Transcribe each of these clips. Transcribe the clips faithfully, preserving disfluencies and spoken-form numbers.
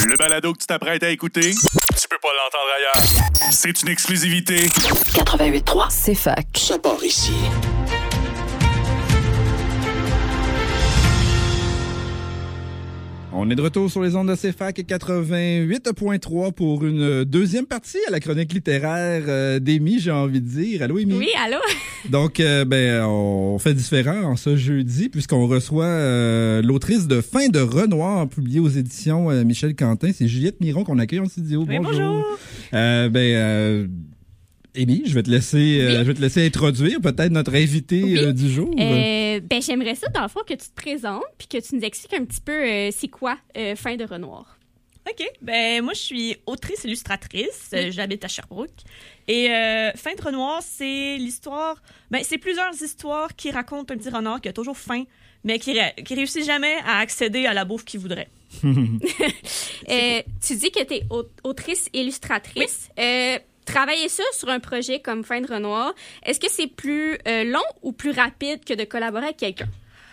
Le balado que tu t'apprêtes à écouter, tu peux pas l'entendre ailleurs. C'est une exclusivité. quatre-vingt-huit trois, c'est fac. Ça part ici. On est de retour sur les ondes de C F A C quatre-vingt-huit point trois pour une deuxième partie à la chronique littéraire euh, d'Émy, j'ai envie de dire. Allô, Émy? Oui, allô? Donc, euh, ben, on fait différent en ce jeudi puisqu'on reçoit euh, l'autrice de Fin de Renoir, publiée aux éditions euh, Michel Quentin. C'est Juliette Miron qu'on accueille en studio. Oui, bonjour. bonjour. Euh, ben, euh, Émy, je vais te laisser, euh, oui. je vais te laisser introduire peut-être notre invité oui. euh, du jour. Euh, ben, j'aimerais ça, dans le fond, que tu te présentes puis que tu nous expliques un petit peu euh, c'est quoi euh, Fin de Renoir. OK. Ben moi, je suis autrice-illustratrice. Oui. Euh, j'habite à Sherbrooke. Et euh, Fin de Renoir, c'est l'histoire... Ben, c'est plusieurs histoires qui racontent un petit renard qui a toujours faim, mais qui, qui réussit jamais à accéder à la bouffe qu'il voudrait. euh, tu dis que tu es autrice-illustratrice. Oui. Euh, Travailler ça sur un projet comme Fin de Renoir, est-ce que c'est plus euh, long ou plus rapide que de collaborer avec quelqu'un?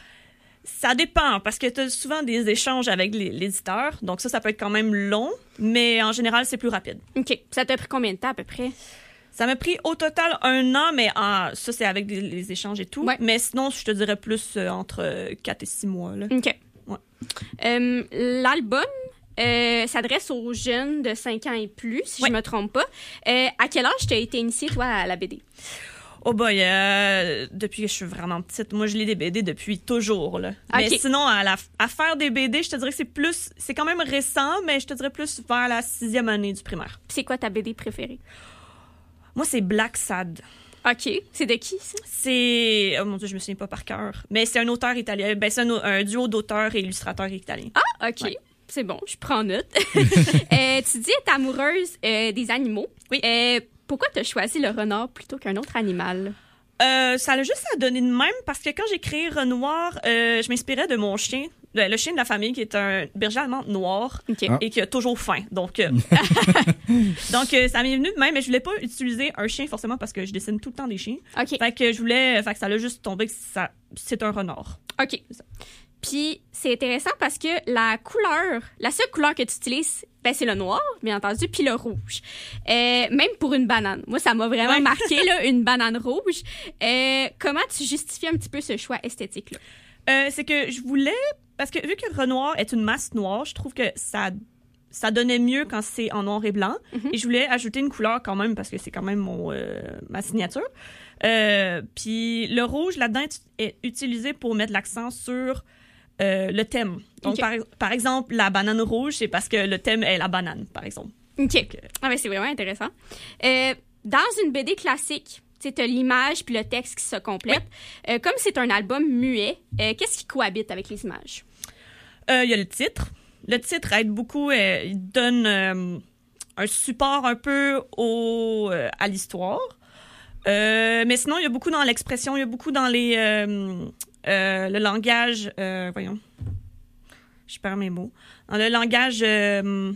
Ça dépend, parce que tu as souvent des échanges avec l'éditeur. Donc ça, ça peut être quand même long, mais en général, c'est plus rapide. OK. Ça t'a pris combien de temps à peu près? Ça m'a pris au total un an, mais en, ça, c'est avec des, les échanges et tout. Ouais. Mais sinon, je te dirais plus euh, entre quatre et six mois. Là. OK. Ouais. Euh, l'album Euh, s'adresse aux jeunes de cinq ans et plus, si ouais. je me trompe pas. Euh, à quel âge t'as été initiée, toi, à la B D? Oh boy, euh, depuis que je suis vraiment petite. Moi, je lis des B D depuis toujours, là. Okay. Mais sinon, à, la, à faire des B D, je te dirais que c'est plus... C'est quand même récent, mais je te dirais plus vers la sixième année du primaire. C'est quoi ta B D préférée? Moi, c'est Black Sad. OK. C'est de qui, ça? C'est... Oh mon Dieu, je me souviens pas par cœur. Mais c'est un auteur italien. Ben, c'est un, un duo d'auteurs et illustrateurs italiens. Ah, OK. Ouais. C'est bon, je prends note. euh, tu dis être amoureuse euh, des animaux. Oui. Euh, pourquoi tu as choisi le renard plutôt qu'un autre animal? Euh, ça a juste à donner de même parce que quand j'ai créé Renoir, euh, je m'inspirais de mon chien, le chien de la famille qui est un berger allemand noir okay. ah. et qui a toujours faim. Donc, euh, donc euh, ça m'est venu de même, mais je voulais pas utiliser un chien forcément parce que je dessine tout le temps des chiens. Okay. Fait que je voulais, fait que ça l'a juste tombé que ça, c'est un renard. OK. C'est ça. Puis, c'est intéressant parce que la couleur, la seule couleur que tu utilises, ben, c'est le noir, bien entendu, puis le rouge. Euh, même pour une banane. Moi, ça m'a vraiment ouais. marqué, là, une banane rouge. Euh, comment tu justifies un petit peu ce choix esthétique-là? Euh, c'est que je voulais... Parce que vu que Renoir est une masse noire, je trouve que ça, ça donnait mieux quand c'est en noir et blanc. Mm-hmm. Et je voulais ajouter une couleur quand même, parce que c'est quand même mon, euh, ma signature. Euh, puis le rouge, là-dedans, est utilisé pour mettre l'accent sur... Euh, le thème. Donc, okay. par, par exemple, la banane rouge, c'est parce que le thème est la banane, par exemple. OK. Donc, euh... ah, mais c'est vraiment intéressant. Euh, dans une B D classique, tu as l'image puis le texte qui se complètent. Oui. Euh, comme c'est un album muet, euh, qu'est-ce qui cohabite avec les images? Il euh, y a le titre. Le titre aide beaucoup. Euh, il donne euh, un support un peu au, euh, à l'histoire. Euh, mais sinon, il y a beaucoup dans l'expression, il y a beaucoup dans les... Euh, Euh, le langage... Euh, voyons. Je perds mes mots. Dans le langage... Euh,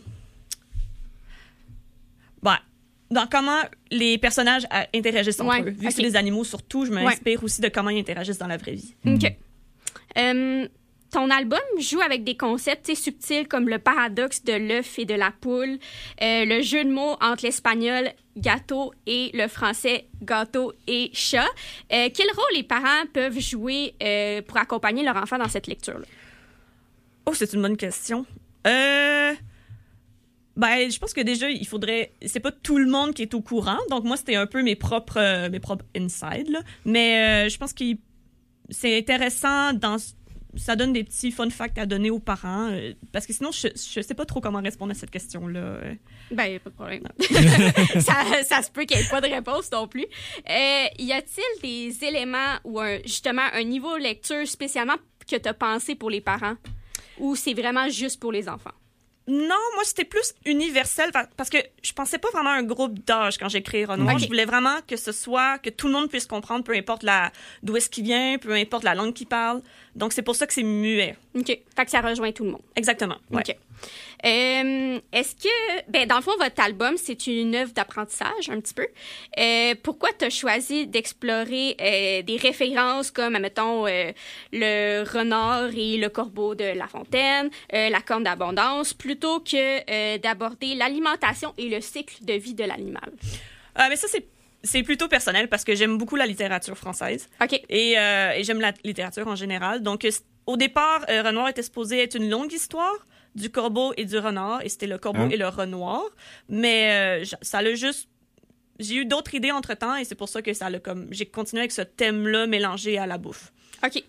bah, dans comment les personnages interagissent entre ouais, eux. Vu okay. que c'est des animaux surtout, je m'inspire ouais. aussi de comment ils interagissent dans la vraie vie. OK. Euh, ton album joue avec des concepts subtils comme le paradoxe de l'œuf et de la poule, euh, le jeu de mots entre l'espagnol gâteau et le français gâteau et chat. Euh, quel rôle les parents peuvent jouer euh, pour accompagner leur enfant dans cette lecture-là? Oh, c'est une bonne question. Euh... Ben, je pense que déjà, il faudrait... C'est pas tout le monde qui est au courant, donc moi, c'était un peu mes propres, euh, mes propres insides, là. Mais euh, je pense que c'est intéressant dans... Ça donne des petits fun facts à donner aux parents, euh, parce que sinon, je, je sais pas trop comment répondre à cette question-là. Ben, pas de problème. ça, ça se peut qu'il n'y ait pas de réponse non plus. Euh, y a-t-il des éléments ou un, justement un niveau de lecture spécialement que tu as pensé pour les parents, ou c'est vraiment juste pour les enfants? Non, moi, c'était plus universel parce que je pensais pas vraiment à un groupe d'âge quand j'ai créé Renoir. Okay. Je voulais vraiment que ce soit, que tout le monde puisse comprendre, peu importe la, d'où est-ce qu'il vient, peu importe la langue qu'il parle. Donc, c'est pour ça que c'est muet. OK. Fait que ça rejoint tout le monde. Exactement. Ouais. OK. Euh, est-ce que, ben, dans le fond, votre album, c'est une œuvre d'apprentissage, un petit peu. Euh, pourquoi tu as choisi d'explorer euh, des références comme, admettons, euh, le renard et le corbeau de La Fontaine, euh, la corne d'abondance, plutôt que euh, d'aborder l'alimentation et le cycle de vie de l'animal? Euh, mais ça, c'est C'est plutôt personnel parce que j'aime beaucoup la littérature française. OK. Et, euh, et j'aime la littérature en général. Donc, euh, au départ, euh, Renoir était supposé être une longue histoire du corbeau et du renard. Et c'était le corbeau Hein? et le renoir. Mais euh, j- ça l'a juste... J'ai eu d'autres idées entre-temps et c'est pour ça que ça l'a comme... J'ai continué avec ce thème-là mélangé à la bouffe. OK.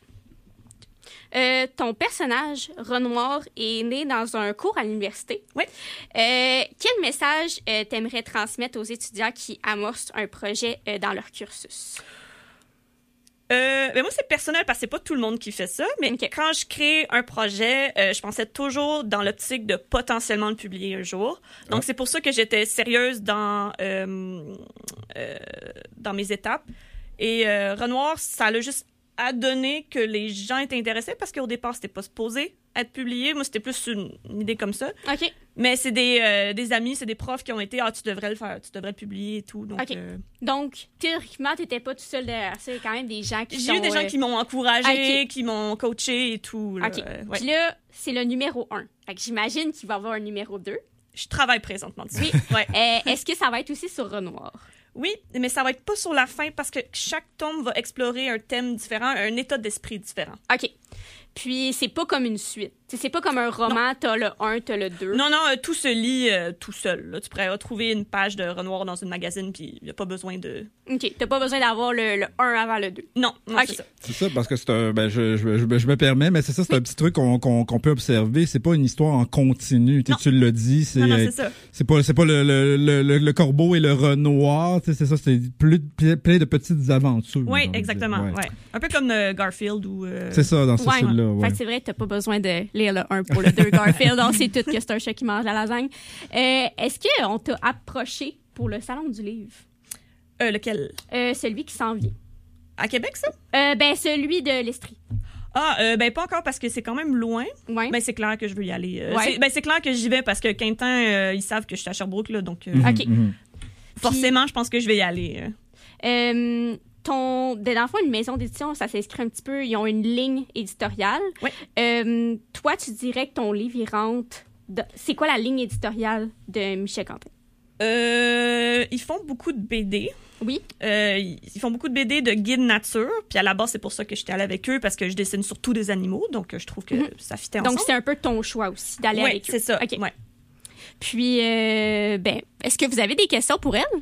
Euh, ton personnage, Renoir, est né dans un cours à l'université. Oui. Euh, quel message euh, t'aimerais transmettre aux étudiants qui amorcent un projet euh, dans leur cursus? Euh, ben moi, c'est personnel parce que c'est pas tout le monde qui fait ça. Mais Ok. quand je crée un projet, euh, je pensais toujours dans l'optique de potentiellement le publier un jour. Donc, Ah. c'est pour ça que j'étais sérieuse dans, euh, euh, dans mes étapes. Et euh, Renoir, ça l'a juste à donner que les gens étaient intéressés parce qu'au départ, c'était pas supposé être publié. Moi, c'était plus une, une idée comme ça. OK. Mais c'est des, euh, des amis, c'est des profs qui ont été « Ah, tu devrais le faire, tu devrais le publier et tout. » Donc, Ok. euh, Donc, théoriquement, t'étais pas tout seul derrière ça. Il y a quand même des gens qui j'ai eu sont, des gens euh, qui m'ont encouragé, ok. qui m'ont coaché et tout. Là. OK. Euh, ouais. Puis là, c'est le numéro un. Fait que j'imagine qu'il va y avoir un numéro deux. Je travaille présentement dessus. Oui. Ouais. Euh, est-ce que ça va être aussi sur Renoir? Oui, mais ça va être pas sur la fin parce que chaque tome va explorer un thème différent, un état d'esprit différent. OK. Puis, c'est pas comme une suite. T'sais, c'est pas comme un roman, t'as le un, t'as le deux. Non, non, euh, tout se lit euh, tout seul. Là. Tu pourrais retrouver une page de Renoir dans une magazine, puis il n'y a pas besoin de... OK. T'as pas besoin d'avoir le, le un avant le deux. Non, non, Ok. c'est ça. C'est ça, parce que c'est un. Ben, je, je, je, je me permets, mais c'est ça, c'est un petit truc qu'on qu'on qu'on peut observer. C'est pas une histoire en continu. Tu sais, Non. tu l'as dit, c'est. Non, non, euh, c'est ça. C'est pas, c'est pas le, le, le, le, le corbeau et le renard, tu sais, c'est ça, c'est plus, plein plein de petites aventures. Oui, j'ai envie de exactement. dire. Ouais. Ouais. Un peu comme euh, Garfield ou... euh, C'est ça, dans ce Ouais. style-là, ouais. Fait que c'est vrai que t'as pas besoin de lire le un pour le deux Garfield. On sait tout que c'est un chat qui mange la lasagne. Euh, est-ce qu'on t'a approché pour le Salon du Livre? euh, lequel? Euh, celui qui s'en vient. À Québec, ça? Euh, ben, celui de l'Estrie. Ah, euh, ben pas encore parce que c'est quand même loin. Ouais. Ben c'est clair que je veux y aller. Euh, Ouais. c'est, ben c'est clair que j'y vais parce que Quintin, euh, ils savent que je suis à Sherbrooke, là, donc euh, Mhm, OK. mhm. forcément, je pense que je vais y aller. euh. Euh, ton, de- dans le fond, une maison d'édition, ça s'inscrit un petit peu. Ils ont une ligne éditoriale. Ouais. Euh, toi, tu dirais que ton livre, il rentre. de- C'est quoi la ligne éditoriale de Michel Quentin? Euh, ils font beaucoup de B D. Oui. Euh, ils font beaucoup de B D de guide nature. Puis à la base, c'est pour ça que j'étais allée avec eux, parce que je dessine surtout des animaux. Donc, euh, je trouve que Mhm. ça fitait ensemble. Donc, c'est un peu ton choix aussi d'aller Ouais, avec eux. c'est ça. OK. Ouais. Puis, euh, ben, est-ce que vous avez des questions pour elle?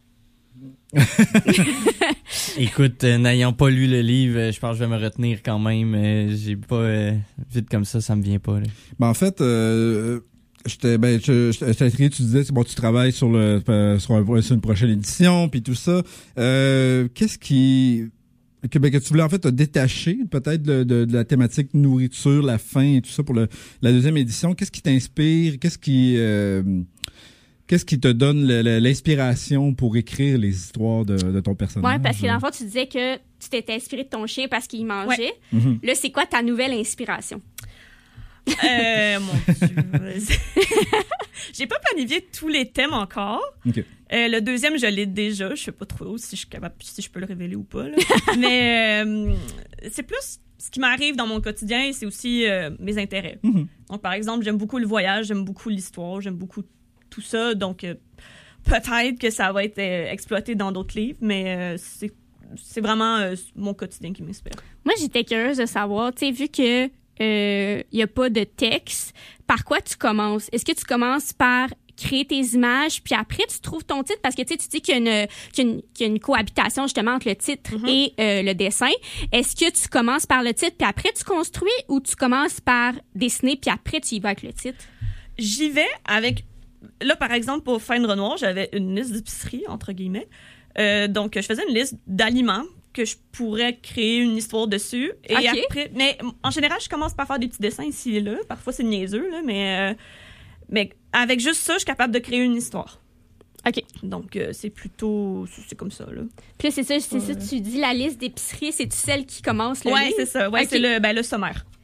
Écoute, euh, n'ayant pas lu le livre, euh, je pense que je vais me retenir quand même. Euh, j'ai pas... euh, vite comme ça, ça me vient pas. Là. Ben, en fait, euh, j'étais, ben, je, je, j'étais intrigué, tu disais, c'est bon, tu travailles sur le, euh, sur, un- sur une prochaine édition, puis tout ça. Euh, qu'est-ce qui, que, ben, que tu voulais en fait te détacher peut-être de, de, de la thématique nourriture, la faim et tout ça pour le, la deuxième édition. Qu'est-ce qui t'inspire? Qu'est-ce qui, euh, qu'est-ce qui te donne le- le- l'inspiration pour écrire les histoires de, de ton personnage? Oui, parce que dans le fond, tu disais que tu t'étais inspiré de ton chien parce qu'il mangeait. Mhm. Là, c'est quoi ta nouvelle inspiration? Euh, mon Dieu. J'ai pas planifié tous les thèmes encore. OK. Euh, le deuxième, je l'ai déjà. Je sais pas trop si je suis capable, si je peux le révéler ou pas. Là. Mais euh, c'est plus ce qui m'arrive dans mon quotidien et c'est aussi euh, mes intérêts. Mhm. Donc, par exemple, j'aime beaucoup le voyage, j'aime beaucoup l'histoire, j'aime beaucoup tout ça. Donc, euh, peut-être que ça va être euh, exploité dans d'autres livres, mais euh, c'est, c'est vraiment euh, mon quotidien qui m'inspire. Moi, j'étais curieuse de savoir, tu sais, vu que il n'y a pas de texte, par quoi tu commences? Est-ce que tu commences par créer tes images, puis après, tu trouves ton titre? Parce que tu sais, tu dis qu'il y a une, qu'il y a une, qu'il y a une cohabitation justement entre le titre Mhm. et euh, le dessin. Est-ce que tu commences par le titre, puis après, tu construis, ou tu commences par dessiner, puis après, tu y vas avec le titre? J'y vais avec... Là, par exemple, pour Fin de Renoir, j'avais une liste d'épicerie, entre guillemets. Euh, donc, je faisais une liste d'aliments que je pourrais créer une histoire dessus. Et Ok. après... Mais en général, je commence par faire des petits dessins ici et là. Parfois, c'est niaiseux, là, mais... euh, mais avec juste ça, je suis capable de créer une histoire. OK. Donc, euh, c'est plutôt... C'est c'est comme ça, là. Puis là, c'est ça, c'est ça, Ouais. tu dis la liste d'épicerie, c'est-tu celle qui commence le Ouais, livre? c'est ça. Ouais, Ok. c'est le, ben, le sommaire.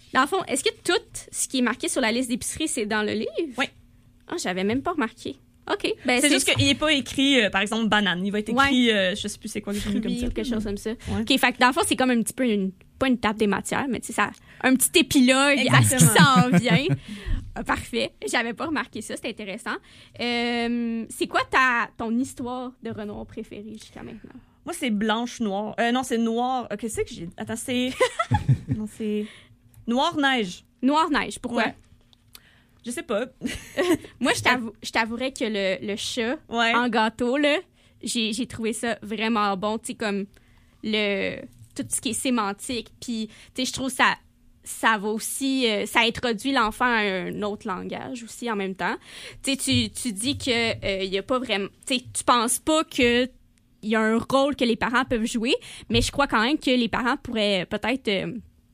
Dans le fond, est-ce que tout ce qui est marqué sur la liste d'épicerie, c'est dans le livre? Oui. Ah, j'avais même pas remarqué. OK. Ben, c'est, c'est juste qu'il n'est pas écrit, euh, par exemple, banane. Il va être écrit, ouais. euh, je sais plus c'est quoi que j'ai mis comme ça. Ou quelque chose comme ça. Ouais. OK, fait que dans le fond, c'est comme un petit peu une, pas une table des matières, mais tu sais, ça, un petit épilogue Exactement. à ce qui s'en vient. Ah, parfait. J'avais pas remarqué ça, c'est intéressant. Euh, c'est quoi ta, ton histoire de Renoir préférée jusqu'à maintenant? Moi, c'est Blanche-Noire. Euh, non, c'est Noir. Qu'est-ce que j'ai... Attends, c'est... non, c'est... Noir-Neige. Noir-Neige, pourquoi? Ouais. Je sais pas. Moi, je, t'avou- je t'avouerais que le, le chat ouais. en gâteau, là, j'ai, j'ai trouvé ça vraiment bon. Tu sais, comme le, tout ce qui est sémantique. Puis, tu sais, je trouve ça, ça va aussi... Euh, ça introduit l'enfant à un autre langage aussi en même temps. Tu sais, tu, tu dis qu'il euh, y a pas vraiment... Tu sais, tu penses pas que il y a un rôle que les parents peuvent jouer, mais je crois quand même que les parents pourraient peut-être... Euh,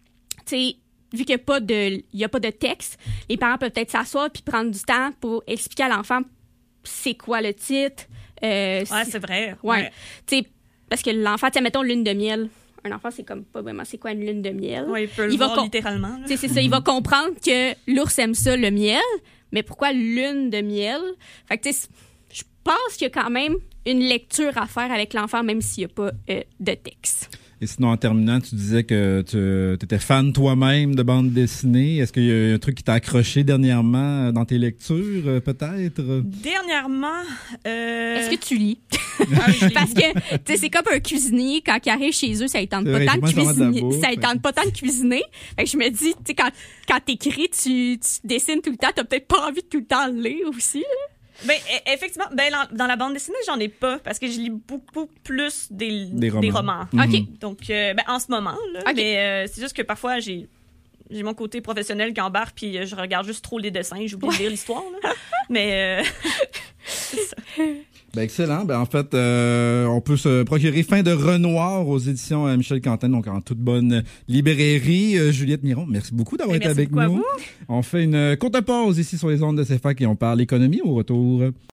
tu sais... Vu qu'il n'y a pas de, il y a pas de texte, les parents peuvent peut-être s'asseoir puis prendre du temps pour expliquer à l'enfant c'est quoi le titre. Euh, ouais, c'est, c'est vrai. Ouais. ouais. Tu sais, parce que l'enfant, tu sais, mettons lune de miel. Un enfant, c'est comme pas vraiment c'est quoi une lune de miel. Ouais, il peut il le va voir com- littéralement. Tu sais, c'est ça. Il va comprendre que l'ours aime ça, le miel, mais pourquoi lune de miel? Fait que, tu sais, je pense qu'il y a quand même une lecture à faire avec l'enfant, même s'il n'y a pas euh, de texte. Et sinon, en terminant, tu disais que tu étais fan toi-même de bande dessinée. Est-ce qu'il y a un truc qui t'a accroché dernièrement dans tes lectures, peut-être? Dernièrement... Euh... Est-ce que tu lis? Ah, je lis. Parce que, tu sais, c'est comme un cuisinier, quand il arrive chez eux, ça ne tente pas vrai, tant de cuisiner. bouffe, Ça ne tente pas tant de cuisiner. Fait que je me dis, tu sais, quand, quand t'écris, tu, tu dessines tout le temps, t'as peut-être pas envie de tout le temps lire aussi, là. Ben, e- effectivement, ben, dans, dans la bande dessinée, j'en ai pas, parce que je lis beaucoup plus des, Des romans. Des romans. OK. Donc, euh, ben, en ce moment, là, OK. mais euh, c'est juste que parfois, j'ai, j'ai mon côté professionnel qui embarque, puis euh, je regarde juste trop les dessins, j'oublie de lire l'histoire, là. Mais, euh, c'est ça. Ben excellent. Ben en fait, euh, on peut se procurer Fin de Renoir aux éditions euh, Michel Quentin, donc en toute bonne librairie. Euh, Juliette Miron, merci beaucoup d'avoir Et été merci avec beaucoup à nous. vous. On fait une courte pause ici sur les ondes de C F A C et on parle économie au retour.